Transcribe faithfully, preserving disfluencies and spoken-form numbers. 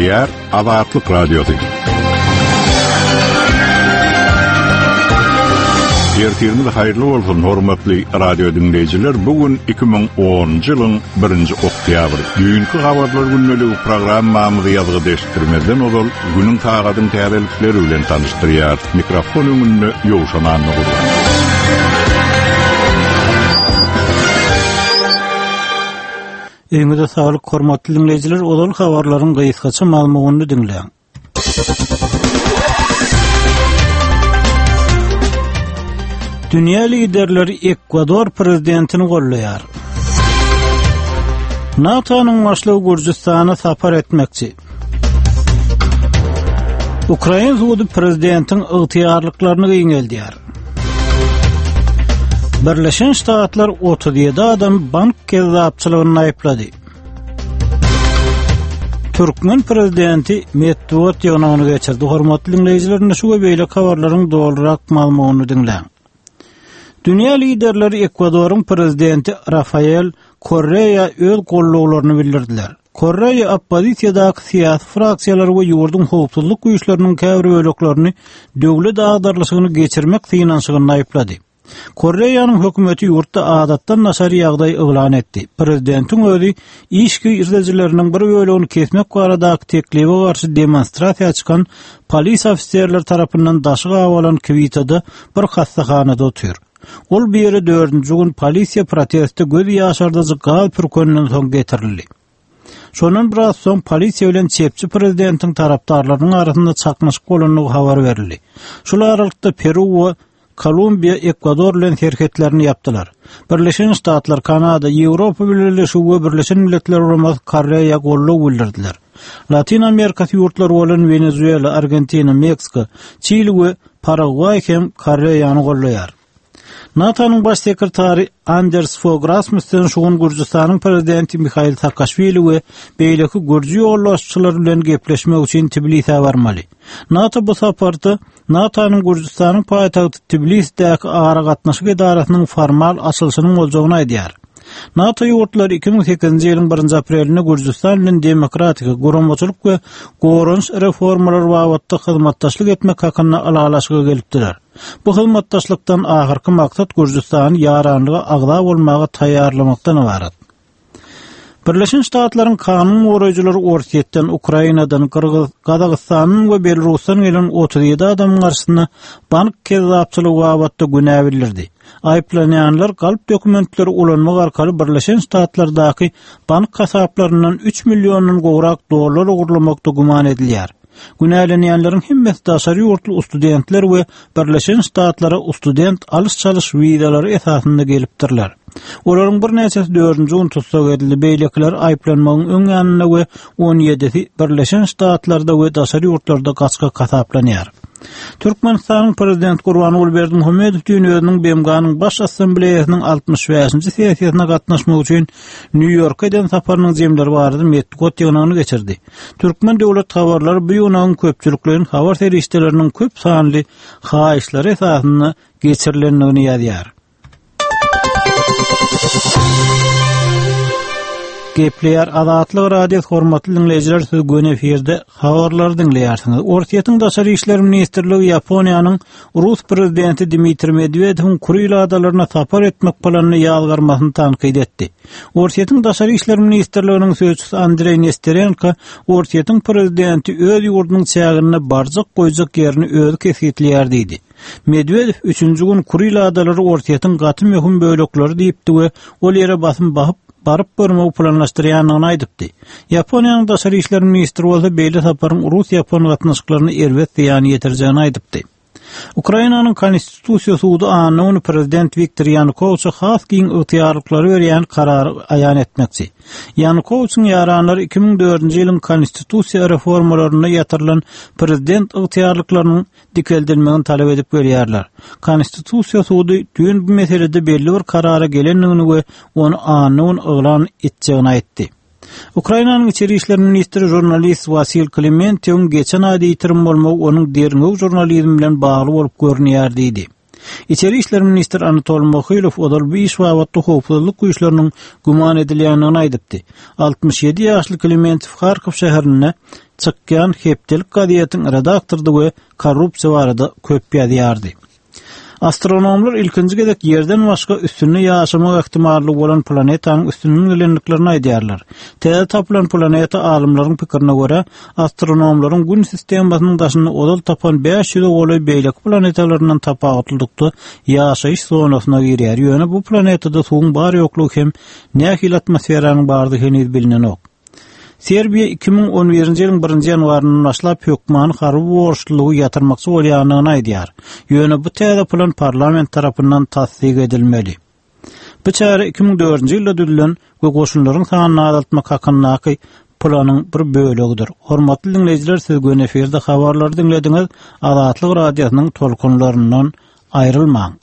Gepleyer Azatlyk Radiosu. Ertiriniz hayırlı olsun hormatly radio dinleyijiler. Bugün iki bin onuncu ýylyň birinji oktýabr. Düýünki habarlar günnäli programmamyzy ýazgydeşdirmeden ol günüň tagadyň täzelikleri bilen tanıştyrýar. Mikrofonyny ýowşanan bolýar. Eňide saglyk hormatly dinleyijiler, olal habarlaryň gysgaça maglumatyny dinleýän. Dünya liderleri Ekvador prezidentini gollaýar. NATO'nun başlygy Gürjistana sapar etmekçi. Ukraina suwdy prezidentiň ygtyýarlyklaryny giňeldiýär. Birleşen Ştatlar otuz ýedi adam bank kezzapçylygyny aýplady. Türkmen prezidenti Medvedew ýonuny geçirdi. Hormatly dinleyijiler, şu beýle habarlaryň dolarak maglumatyny dinleň. Dünya liderleri Ekvador'un prezidenti Rafael Correa öz golluglaryny bildirdiler. Correa oppozisiýadaky siýasy fraksiýalar we ýurdun howpsuzlyk güýçleriniň käbir böleklerini döwlet agdarlyşygyny geçirmek synanşygyny aýplady. Correa'nın hökümeti yurtda adatdan nasar ýagdaý eglan etdi. Prezidentiň özi işki izlejileriniň bir bölegini kesmek baradaky teklibi garşy demonstrasiýa açykan polis ofisiýerler tarapyndan daşyk awalan kwitada bir hastahanada otur. Ol biri dördüncü gün polisiýa protesti göz ýaşardyjy gal pürkönünden soň getirildi. Şonun biraz soň polisiýa bilen çepçi prezidentiň tarapdarlarynyň arasynda çakmaşyk bolanyny habar berildi. Şol aralykda Peru we Kolumbiya Ekvador bilen herketlerini yaptılar. Birleşen Ştatlar, Kanada, Ýewropa Birleşigi we Birleşen Milletler Uramas Koreýa gollug bildirdiler. Latin Amerika ýurtlary bolan Venezuela, Argentina, Meksika, Çili we Paraguay hem Koreýany gollaýar. NATO'nun baş sekretary Anders Fogh Rasmussen şugun Gürjistanyň prezidenti Mikhail Saakashvili we beýleki gürji ýollaşçylar bilen gepleşmek üçin Tbilis'e barmaly. NATO bu saparda NATO'nun Gürjistanyň paýtagty Tbilis'däki agara gatnaşyk edarasynyň formal açylyşynyň boljagyny aýdýar. NATO ýurtlary iki bin sekizinji ýylyň birinji aprelinde Gürjistan bilen demokratik, guramaçylyk we gorunç reformalar wagtda hyzmatdaşlyk etmek hakyna alalaşyga gelipdiler. Bu hyzmatdaşlykdan ahyrky maksat Gürjistanyň ýaranlygy agda bolmagy taýýarlamakdan ibaret. Birleşen Ştatlaryň kanun goraýjylary Orsetden, Ukrainadan, Kyrgyz, Kazakstanyň we Belarusdan gelen otuz ýedi adamyň garşysyna bank kezzapçylygy wagtda günä bildirdi. Aýplanýanlar galp dokumentleri ulanmak arkaly Birleşen Ştatlardaky bank kasaplarynyň üç millionyň gowrak dollar ogurlamakda guman edilýär. Günälenýänleriň hemmesi daşary ýurtly studentler we Birleşen Ştatlara student alys-çalyş wiizalary esasynda gelipdirler. Olaryň bir näçesi dördüncü gün tutsak edildi. Beýlekler aýplanmagyň öň ýanyna we on ýedisi Birleşen Ştatlarda we daşary ýurtlarda gaçka kasaplanýar. Türkmenistanyň prezidenti Gurbanuly Berdimuhammedow dünýäniň B M G'nyň baş assambleýasynyň altymyş beşinji sessiýasyna gatnaşmak üçin New Yorka eden saparynyň jemleri barady Medvedew ýonuny geçirdi. Türkmen döwlet habarlary bu ýonuň köpçülikleriniň habar serişdeleriniň köp sanly haýyşlary esasynda geçirilendigini ýazýar. Gepleyer Azatlyk Radio hormatly dinleyijiler, siz gün eferde habarlar dinleýärsiňiz. Orsetýatyň daşary işler ministrligi Ýaponiýanyň Rus prezidenti Dmitri Medvedewiň Kuril adalaryna sapar etmek planyny ýalgarmasyny tanqid etdi. Orsetýatyň daşary işler ministrliginiň sözçüsü Andrey Nesterenko Orsetýatyň prezidenti öz ýurdunyň çägine barjak goýjak ýerini özü kesitleýär diýdi. Medvedew üçüncü gün Kuril adalary Orsetýatyň gaty möhüm bölekleri diýipdi we ol ýere basym bahyp barıp görmek planlaşdyrýanyny aýdypdy. Ýaponiýanyň daşary işler ministri bolsa beýle saparyň Rus-Ýapon gatnaşyklaryny erwet ýany ýetirjäni aýdypdy. Ukrainanyň konstitusiýa suwdy anyny prezident Viktor Yanukovych has giň ygtyýarlyklary berýän karary aýan etmekçi. Yanukowyçyň ýaranlary iki bin dördüncü ýylyň konstitusiýa reformalaryna ýatyrylan prezident ygtyýarlyklarynyň dikeldilmegini talap edip berýärler. Konstitusiýa suwdy düýün bu meselede belli bir karara gelenligini we onu anyny eglan etjegini aýtdy. Ukrainanyň içeri işler ministri jurnalist Vasil Klementyň geçen aýda ýitirim bolmak onuň deriňok jurnalizm bilen bagly bolup görünýär diýdi. İçeri İşler Ministri Anatol Mokhilov odal bu iş wabatda howpsuzlyk güýçleriniň guman edilýänini aýdypdy. altmış ýedi ýaşly Klementiev Harkov şäherine çykýan hepdelik gaziýetiň redaktordy we korrupsiýa barada köp ýazýardy. Astronomlar ilkinji gezek yerden başga üstünlü ýaşamak ihtimally bolan planetanyň üstünlüğini gelenliklerini aýdýarlar. Täze tapylan planeta alymlaryň pikirine görä, astronomlaryň gün sistemasynyň daşyny odal tapan beş ýyl goly beýlek planetalaryndan tapagatlyldykda ýaşaýyş zonasyna girýär. Ýöne bu planetada suwuň bar ýoklugy hem nähil atmosferanyň bardygy henüz bilinenok. Serbiya iki bin on birinji ýylyň birinji ýanwarynyň başlap hökmany haryp borçlulygy ýatyrmakçy bolýanyny aýdýar. Ýöne bu täze plan parlament tarapyndan tasdik edilmeli. Bu çare iki bin dördünji ýylda düzülen we goşunlaryň sanyny azaltmak hakyny planyň bir bölegidir. Hormatly dinleýijiler, siz göň eferde habarlary dinlediňiz. Azatlyk radiosynyň tolkunlaryndan aýrylmaň.